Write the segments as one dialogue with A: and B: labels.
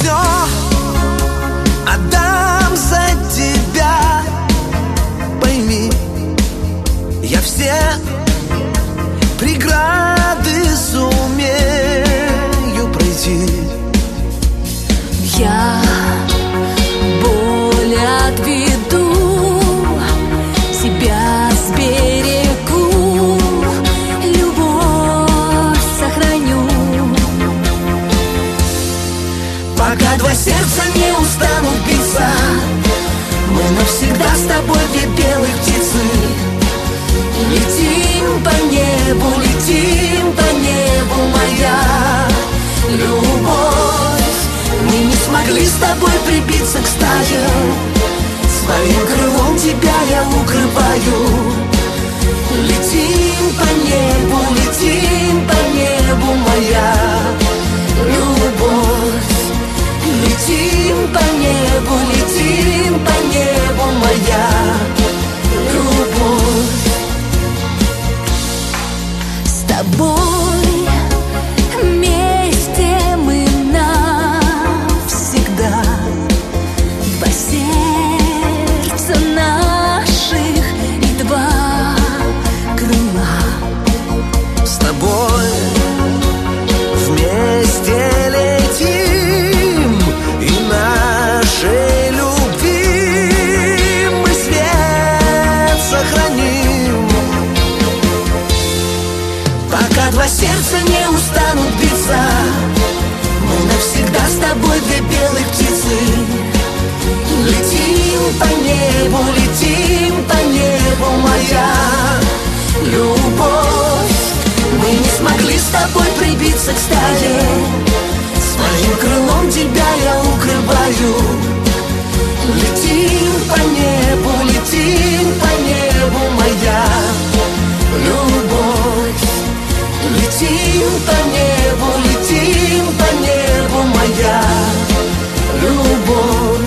A: все отдам за тебя. Пойми, я все преграды сумею пройти.
B: Я боль отведу, себя сберегу, любовь сохраню.
A: Пока два сердца не устанут биться, мы навсегда с тобой две белых птицы. Летим по небу, моя любовь. Мы не смогли с тобой прибиться к стае, своим крылом тебя я укрываю. Летим по небу, моя любовь. Летим по небу, моя любовь.
B: С тобой вместе мы навсегда. Два сердца наших и два крыла.
A: С тобой вместе летим, и нашей любви мы свет сохраним. Пока два сердца не устанут биться, мы навсегда с тобой две белых птицы. Летим по небу, моя любовь. Мы не смогли с тобой прибиться к стае, своим крылом тебя я укрываю. Летим по небу, моя любовь. Летим по небу, моя любовь.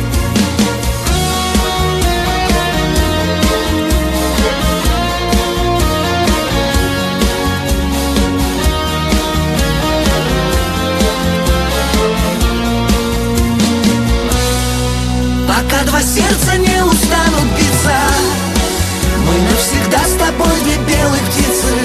A: Пока два сердца не устанут биться, мы навсегда с тобой две белых птицы.